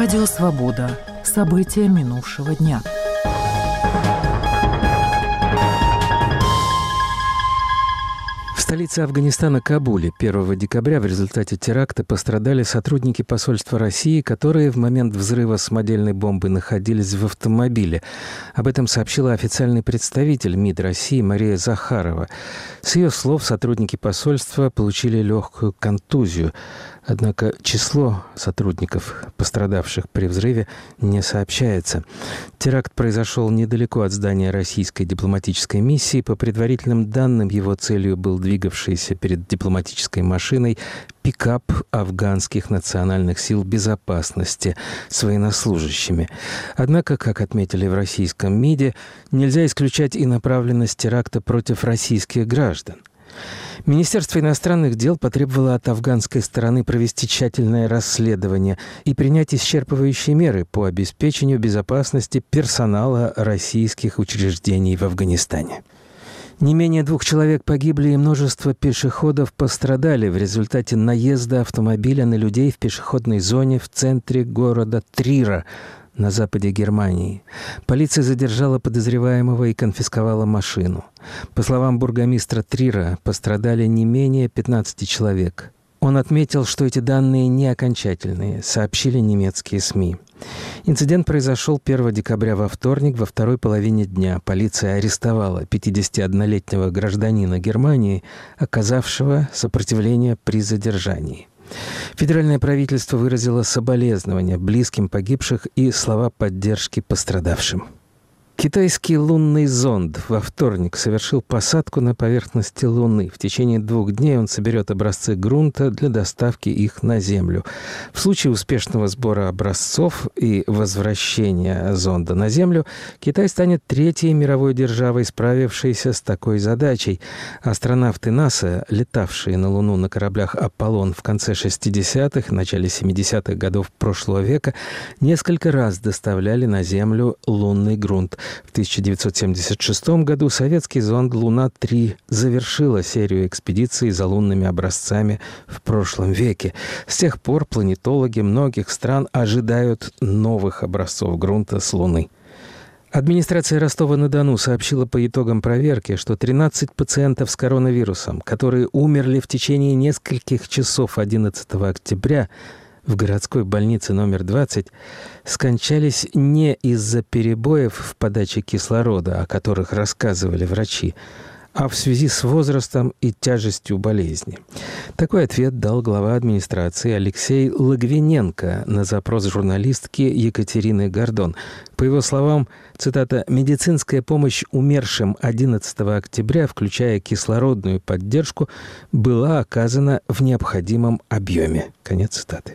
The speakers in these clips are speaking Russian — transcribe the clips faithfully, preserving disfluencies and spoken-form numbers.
Радио «Свобода». События минувшего дня. В столице Афганистана Кабуле первого декабря в результате теракта пострадали сотрудники посольства России, которые в момент взрыва самодельной бомбы находились в автомобиле. Об этом сообщила официальный представитель МИД России Мария Захарова. С ее слов, сотрудники посольства получили легкую контузию. Однако число сотрудников, пострадавших при взрыве, не сообщается. Теракт произошел недалеко от здания российской дипломатической миссии. По предварительным данным, его целью был двигавшийся перед дипломатической машиной пикап афганских национальных сил безопасности с военнослужащими. Однако, как отметили в российском МИДе, нельзя исключать и направленность теракта против российских граждан. Министерство иностранных дел потребовало от афганской стороны провести тщательное расследование и принять исчерпывающие меры по обеспечению безопасности персонала российских учреждений в Афганистане. Не менее двух человек погибли и множество пешеходов пострадали в результате наезда автомобиля на людей в пешеходной зоне в центре города Трира на западе Германии. Полиция задержала подозреваемого и конфисковала машину. По словам бургомистра Трира, пострадали не менее пятнадцати человек. Он отметил, что эти данные не окончательные, сообщили немецкие СМИ. Инцидент произошел первого декабря во вторник, во второй половине дня. Полиция арестовала пятидесятиоднолетнего гражданина Германии, оказавшего сопротивление при задержании. Федеральное правительство выразило соболезнования близким погибших и слова поддержки пострадавшим. Китайский лунный зонд во вторник совершил посадку на поверхности Луны. В течение двух дней он соберет образцы грунта для доставки их на Землю. В случае успешного сбора образцов и возвращения зонда на Землю, Китай станет третьей мировой державой, справившейся с такой задачей. Астронавты НАСА, летавшие на Луну на кораблях «Аполлон» в конце шестидесятых, начале семидесятых годов прошлого века, несколько раз доставляли на Землю лунный грунт. В тысяча девятьсот семьдесят шестом году советский зонд «Луна-три» завершила серию экспедиций за лунными образцами в прошлом веке. С тех пор планетологи многих стран ожидают новых образцов грунта с Луны. Администрация Ростова-на-Дону сообщила по итогам проверки, что тринадцать пациентов с коронавирусом, которые умерли в течение нескольких часов одиннадцатого октября, в городской больнице номер двадцать, скончались не из-за перебоев в подаче кислорода, о которых рассказывали врачи, а в связи с возрастом и тяжестью болезни. Такой ответ дал глава администрации Алексей Логвиненко на запрос журналистки Екатерины Гордон. По его словам, цитата, «медицинская помощь умершим одиннадцатого октября, включая кислородную поддержку, была оказана в необходимом объеме». Конец цитаты.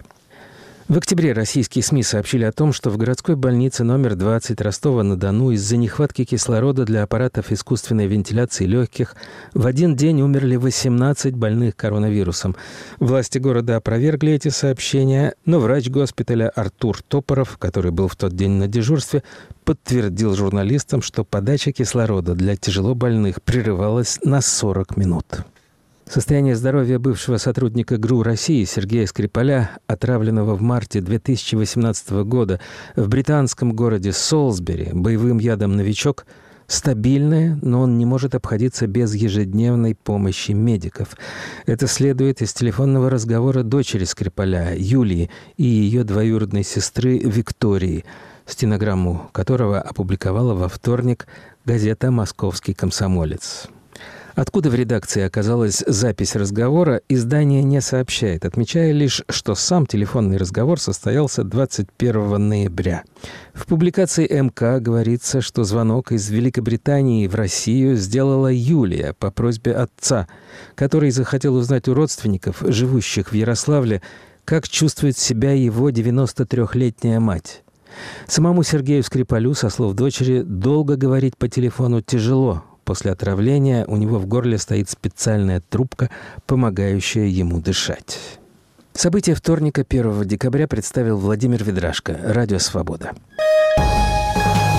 В октябре российские СМИ сообщили о том, что в городской больнице номер двадцать Ростова-на-Дону из-за нехватки кислорода для аппаратов искусственной вентиляции легких в один день умерли восемнадцать больных коронавирусом. Власти города опровергли эти сообщения, но врач госпиталя Артур Топоров, который был в тот день на дежурстве, подтвердил журналистам, что подача кислорода для тяжелобольных прерывалась на сорок минут. Состояние здоровья бывшего сотрудника ГРУ России Сергея Скрипаля, отравленного в марте две тысячи восемнадцатого года в британском городе Солсбери боевым ядом «Новичок», стабильное, но он не может обходиться без ежедневной помощи медиков. Это следует из телефонного разговора дочери Скрипаля, Юлии, и ее двоюродной сестры Виктории, стенограмму которого опубликовала во вторник газета «Московский комсомолец». Откуда в редакции оказалась запись разговора, издание не сообщает, отмечая лишь, что сам телефонный разговор состоялся двадцать первого ноября. В публикации эм ка говорится, что звонок из Великобритании в Россию сделала Юлия по просьбе отца, который захотел узнать у родственников, живущих в Ярославле, как чувствует себя его девяностотрёхлетняя мать. Самому Сергею Скрипалю, со слов дочери, долго говорить по телефону тяжело. После отравления у него в горле стоит специальная трубка, помогающая ему дышать. События вторника, первого декабря, представил Владимир Ведрашко. Радио «Свобода».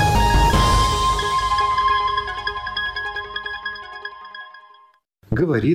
Говорит